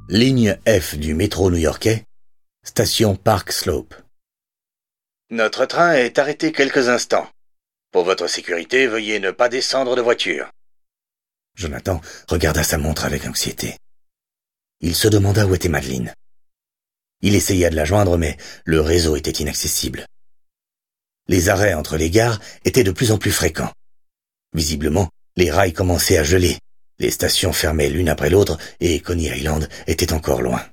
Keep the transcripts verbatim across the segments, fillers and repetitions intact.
Ligne F du métro new-yorkais, station Park Slope. Notre train est arrêté quelques instants. Pour votre sécurité, veuillez ne pas descendre de voiture. Jonathan regarda sa montre avec anxiété. Il se demanda où était Madeleine. Il essaya de la joindre, mais le réseau était inaccessible. Les arrêts entre les gares étaient de plus en plus fréquents. Visiblement, les rails commençaient à geler. Les stations fermaient l'une après l'autre et Coney Island était encore loin.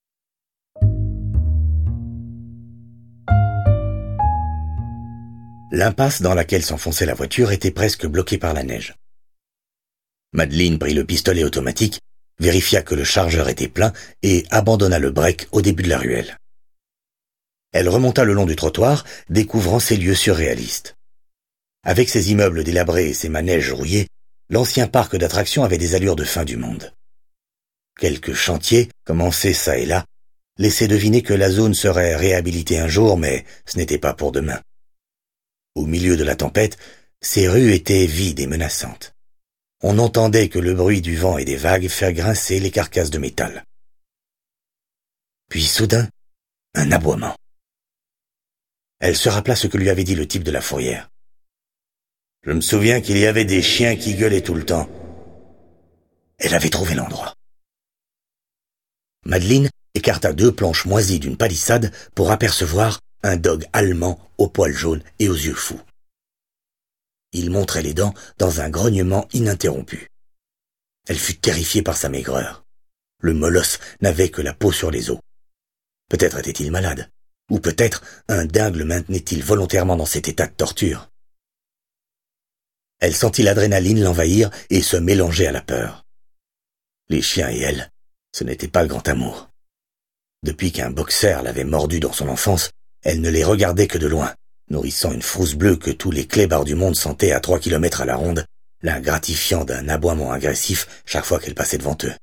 L'impasse dans laquelle s'enfonçait la voiture était presque bloquée par la neige. Madeleine prit le pistolet automatique, vérifia que le chargeur était plein et abandonna le break au début de la ruelle. Elle remonta le long du trottoir, découvrant ces lieux surréalistes. Avec ses immeubles délabrés et ses manèges rouillés, l'ancien parc d'attractions avait des allures de fin du monde. Quelques chantiers, commencés çà et là, laissaient deviner que la zone serait réhabilitée un jour, mais ce n'était pas pour demain. Au milieu de la tempête, ces rues étaient vides et menaçantes. On n'entendait que le bruit du vent et des vagues faire grincer les carcasses de métal. Puis soudain, un aboiement. Elle se rappela ce que lui avait dit le type de la fourrière. « Je me souviens qu'il y avait des chiens qui gueulaient tout le temps. » Elle avait trouvé l'endroit. Madeleine écarta deux planches moisies d'une palissade pour apercevoir un dog allemand aux poils jaunes et aux yeux fous. Il montrait les dents dans un grognement ininterrompu. Elle fut terrifiée par sa maigreur. Le molosse n'avait que la peau sur les os. Peut-être était-il malade, ou peut-être un dingue le maintenait-il volontairement dans cet état de torture. Elle sentit l'adrénaline l'envahir et se mélanger à la peur. Les chiens et elle, ce n'était pas le grand amour. Depuis qu'un boxer l'avait mordue dans son enfance, elle ne les regardait que de loin, nourrissant une frousse bleue que tous les clébards du monde sentaient à trois kilomètres à la ronde, la gratifiant d'un aboiement agressif chaque fois qu'elle passait devant eux.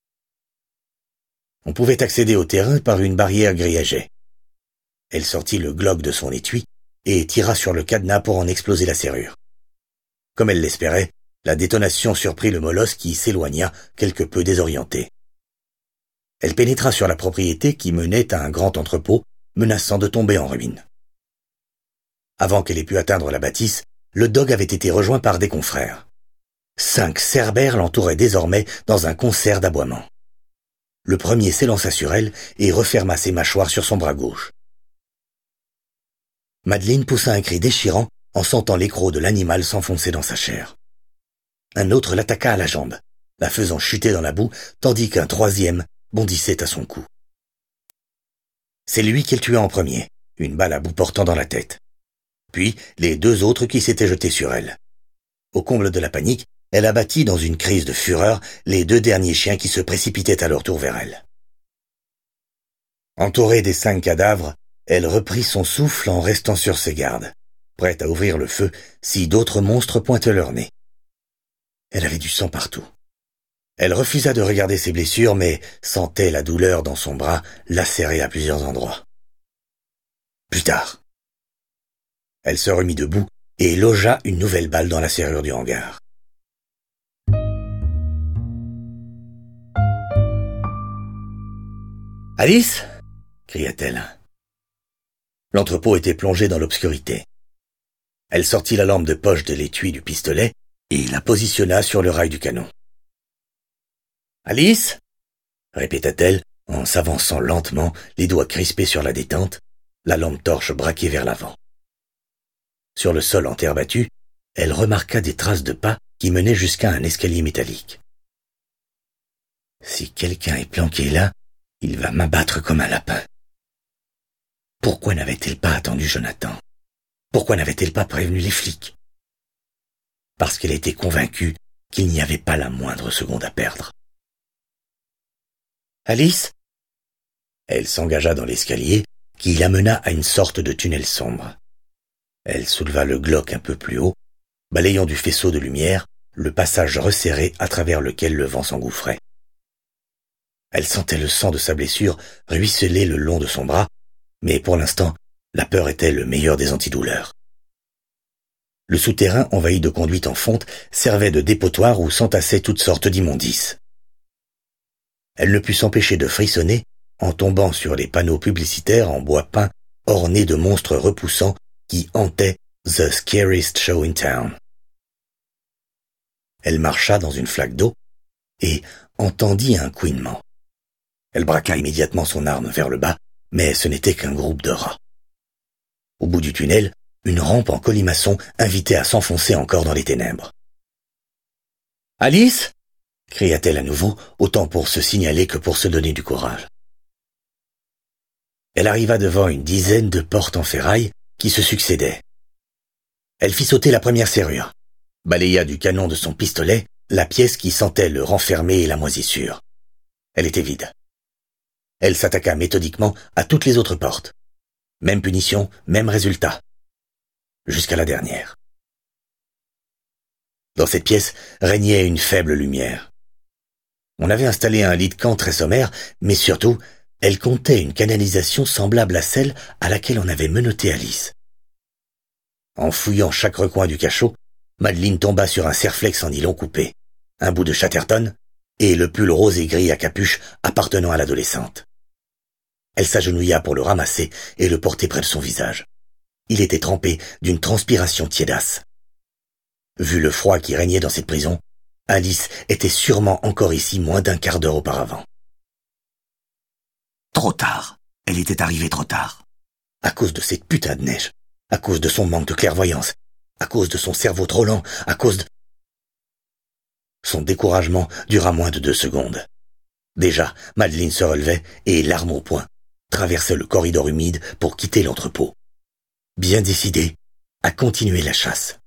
On pouvait accéder au terrain par une barrière grillagée. Elle sortit le Glock de son étui et tira sur le cadenas pour en exploser la serrure. Comme elle l'espérait, la détonation surprit le molosse qui s'éloigna, quelque peu désorienté. Elle pénétra sur la propriété qui menait à un grand entrepôt, menaçant de tomber en ruine. Avant qu'elle ait pu atteindre la bâtisse, le dog avait été rejoint par des confrères. Cinq cerbères l'entouraient désormais dans un concert d'aboiements. Le premier s'élança sur elle et referma ses mâchoires sur son bras gauche. Madeleine poussa un cri déchirant en sentant l'écrou de l'animal s'enfoncer dans sa chair. Un autre l'attaqua à la jambe, la faisant chuter dans la boue, tandis qu'un troisième bondissait à son cou. C'est lui qu'elle tua en premier, une balle à bout portant dans la tête. Puis les deux autres qui s'étaient jetés sur elle. Au comble de la panique, elle abattit dans une crise de fureur les deux derniers chiens qui se précipitaient à leur tour vers elle. Entourée des cinq cadavres, elle reprit son souffle en restant sur ses gardes, prête à ouvrir le feu si d'autres monstres pointaient leur nez. Elle avait du sang partout. Elle refusa de regarder ses blessures, mais sentait la douleur dans son bras lacéré à plusieurs endroits. Plus tard, elle se remit debout et logea une nouvelle balle dans la serrure du hangar. « Alice !» cria-t-elle. L'entrepôt était plongé dans l'obscurité. Elle sortit la lampe de poche de l'étui du pistolet et la positionna sur le rail du canon. « Alice !» répéta-t-elle en s'avançant lentement, les doigts crispés sur la détente, la lampe torche braquée vers l'avant. Sur le sol en terre battue, elle remarqua des traces de pas qui menaient jusqu'à un escalier métallique. « Si quelqu'un est planqué là, il va m'abattre comme un lapin. » Pourquoi n'avait-elle pas attendu Jonathan? Pourquoi n'avait-elle pas prévenu les flics? Parce qu'elle était convaincue qu'il n'y avait pas la moindre seconde à perdre. « Alice ?» Elle s'engagea dans l'escalier qui l'amena à une sorte de tunnel sombre. Elle souleva le Glock un peu plus haut, balayant du faisceau de lumière le passage resserré à travers lequel le vent s'engouffrait. Elle sentait le sang de sa blessure ruisseler le long de son bras, mais pour l'instant, la peur était le meilleur des antidouleurs. Le souterrain, envahi de conduites en fonte, servait de dépotoir où s'entassaient toutes sortes d'immondices. elle ne put s'empêcher de frissonner en tombant sur les panneaux publicitaires en bois peint ornés de monstres repoussants qui hantaient The Scariest Show in Town. Elle marcha dans une flaque d'eau et entendit un couinement. Elle braqua immédiatement son arme vers le bas, mais ce n'était qu'un groupe de rats. Au bout du tunnel, une rampe en colimaçon invitait à s'enfoncer encore dans les ténèbres. « Alice !» cria-t-elle à nouveau, autant pour se signaler que pour se donner du courage. Elle arriva devant une dizaine de portes en ferraille qui se succédaient. Elle fit sauter la première serrure, balaya du canon de son pistolet la pièce qui sentait le renfermé et la moisissure. Elle était vide. Elle s'attaqua méthodiquement à toutes les autres portes. Même punition, même résultat. Jusqu'à la dernière. Dans cette pièce régnait une faible lumière. On avait installé un lit de camp très sommaire, mais surtout, elle comptait une canalisation semblable à celle à laquelle on avait menotté Alice. En fouillant chaque recoin du cachot, Madeleine tomba sur un serflex en nylon coupé, un bout de Chatterton et le pull rose et gris à capuche appartenant à l'adolescente. Elle s'agenouilla pour le ramasser et le porter près de son visage. Il était trempé d'une transpiration tiédasse. Vu le froid qui régnait dans cette prison, Alice était sûrement encore ici moins d'un quart d'heure auparavant. Trop tard. Elle était arrivée trop tard. À cause de cette putain de neige, à cause de son manque de clairvoyance, à cause de son cerveau trop lent, à cause de... Son découragement dura moins de deux secondes. Déjà, Madeleine se relevait et, l'arme au poing, traversait le corridor humide pour quitter l'entrepôt. Bien décidée à continuer la chasse.